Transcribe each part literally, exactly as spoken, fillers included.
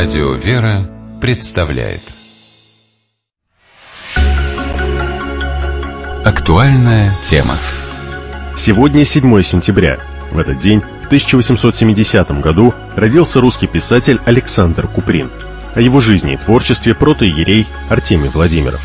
Радио «Вера» представляет актуальная тема. Сегодня седьмое сентября. В этот день, в тысяча восемьсот семидесятом году, родился русский писатель Александр Куприн. О его жизни и творчестве протоиерей Артемий Владимиров.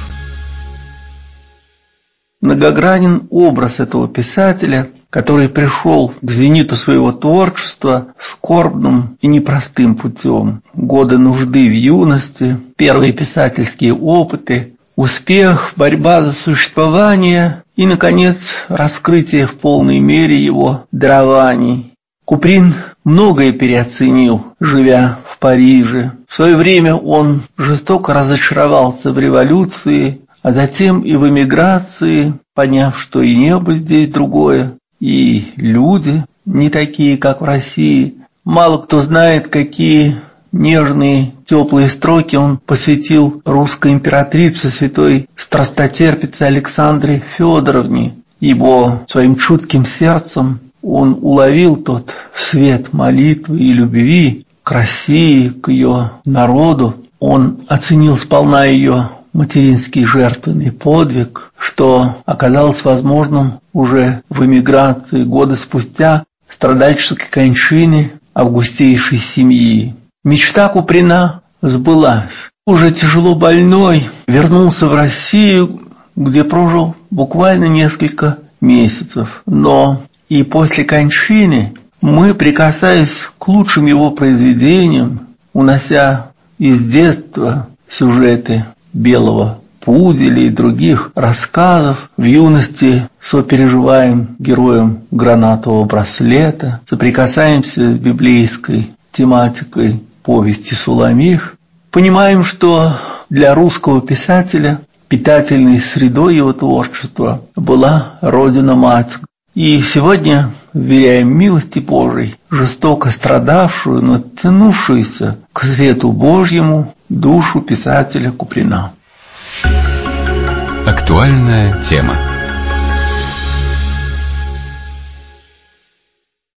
Многогранен образ этого писателя, который пришел к зениту своего творчества скорбным и непростым путем. Годы нужды в юности, первые писательские опыты, успех, борьба за существование и, наконец, раскрытие в полной мере его дарований. Куприн многое переоценил, живя в Париже. В свое время он жестоко разочаровался в революции, а затем и в эмиграции, поняв, что и небо здесь другое, и люди не такие, как в России. Мало кто знает, какие нежные, теплые строки он посвятил русской императрице, святой страстотерпице Александре Федоровне. Ибо своим чутким сердцем он уловил тот свет молитвы и любви к России, к ее народу. Он оценил сполна ее материнский жертвенный подвиг, что оказалось возможным уже в эмиграции годы спустя страдальческой кончины августейшей семьи. Мечта Куприна сбылась. Уже тяжело больной вернулся в Россию, где прожил буквально несколько месяцев. Но и после кончины мы, прикасаясь к лучшим его произведениям, унося из детства сюжеты «Белого пуделя» и других рассказов, в юности сопереживаем героям «Гранатового браслета», соприкасаемся с библейской тематикой повести «Суламиф», понимаем, что для русского писателя питательной средой его творчества была Родина-Мать. И сегодня вверяем милости Божией, жестоко страдавшую, но тянувшуюся к свету Божьему душу писателя Куприна. Актуальная тема.